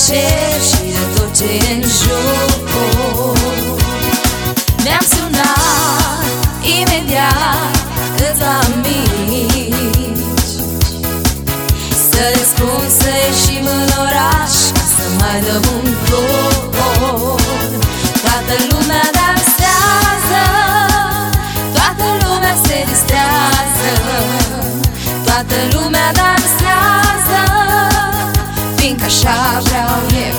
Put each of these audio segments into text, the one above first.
cer și de tot ce e în jur. Mi-am sunat imediat câțiva amici să le spun să ieșim în oraș ca să mai dăm un tur. Toată lumea dansează, toată lumea se distrează, toată lumea dansează, fiindcă așa vreau eu.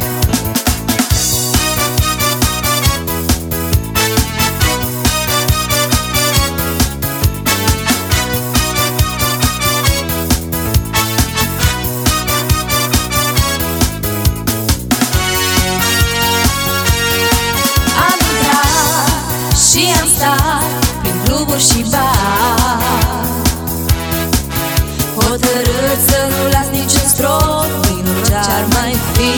Prin cluburi și bar, hotărât să nu las niciun strop din orice-ar mai fi.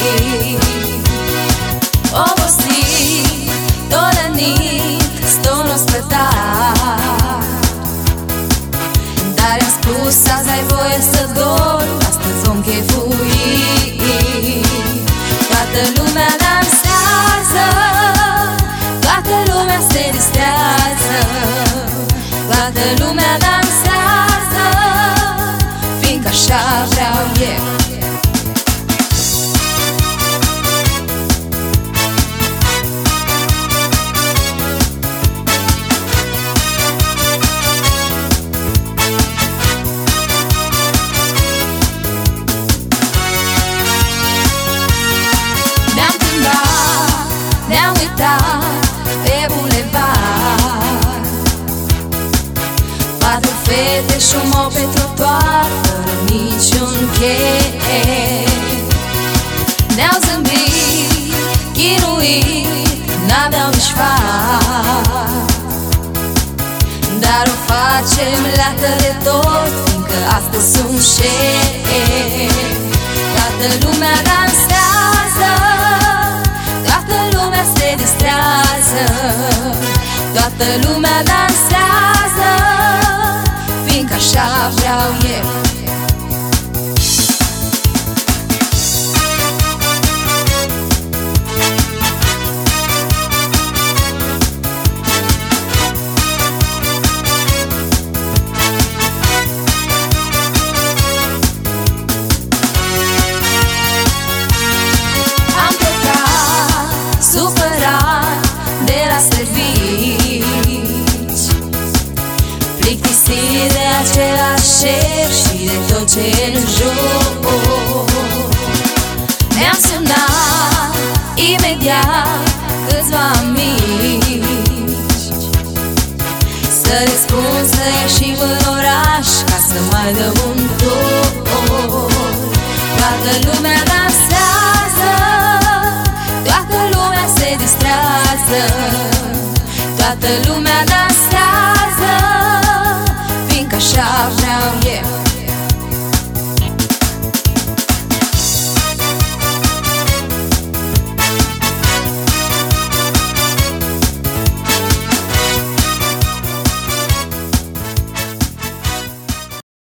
Obosit, dolenit, stau în ospătar, dar i-am spus azi ai voie să dormi, astăzi vom chefui. Toată lumea dansează, toată lumea se distrează, toată lumea dansează, fiindcă așa vreau eu. Ne-am plimbat, ne-am uitat pe bulevard, patru fete și un mop pe trotuar, fără niciun chef. Ne-au zâmbit, chinuit, n-aveau nici fapt, dar o facem leată de tot, fiindcă astăzi sunt șef. Toată lumea dansează, toată lumea se distrează, toată lumea dansează, fiindcă așa vreau eu. Plictisit de același cer și de tot ce e în jur. Mi-am sunat imediat câțiva amici să le spun să ieșim în oraș ca să mai dăm un tur. Toată lumea dansează, toată lumea se distrează, toată lumea dansează,